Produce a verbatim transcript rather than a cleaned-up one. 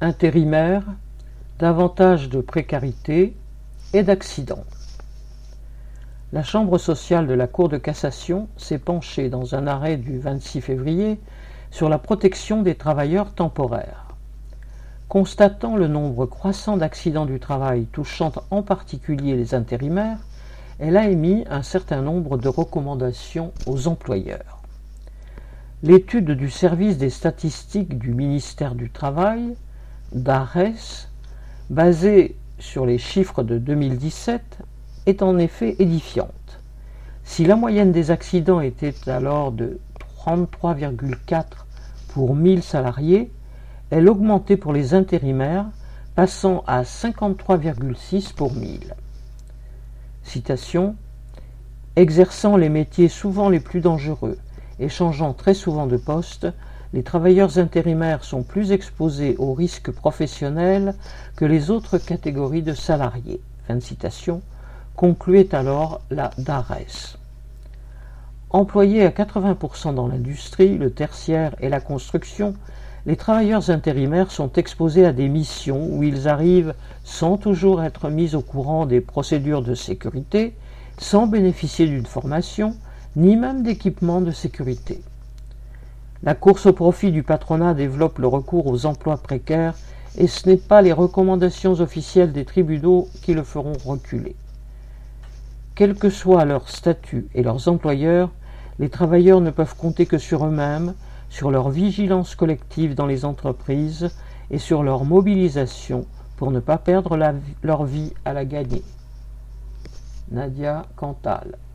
intérimaires, davantage de précarité et d'accidents. La Chambre sociale de la Cour de cassation s'est penchée dans un arrêt du vingt-six février sur la protection des travailleurs temporaires. Constatant le nombre croissant d'accidents du travail touchant en particulier les intérimaires, elle a émis un certain nombre de recommandations aux employeurs. L'étude du service des statistiques du ministère du Travail, DARES, basée sur les chiffres de deux mille dix-sept, est en effet édifiante. Si la moyenne des accidents était alors de trente-trois virgule quatre pour mille salariés, elle augmentait pour les intérimaires, passant à cinquante-trois virgule six pour mille. Citation : exerçant les métiers souvent les plus dangereux et changeant très souvent de poste, les travailleurs intérimaires sont plus exposés aux risques professionnels que les autres catégories de salariés. Fin de citation, concluait alors la DARES. Employés à quatre-vingts pour cent dans l'industrie, le tertiaire et la construction, les travailleurs intérimaires sont exposés à des missions où ils arrivent sans toujours être mis au courant des procédures de sécurité, sans bénéficier d'une formation, ni même d'équipement de sécurité. La course au profit du patronat développe le recours aux emplois précaires et ce n'est pas les recommandations officielles des tribunaux qui le feront reculer. Quel que soit leur statut et leurs employeurs, les travailleurs ne peuvent compter que sur eux-mêmes, sur leur vigilance collective dans les entreprises et sur leur mobilisation pour ne pas perdre la, leur vie à la gagner. Nadia Cantal.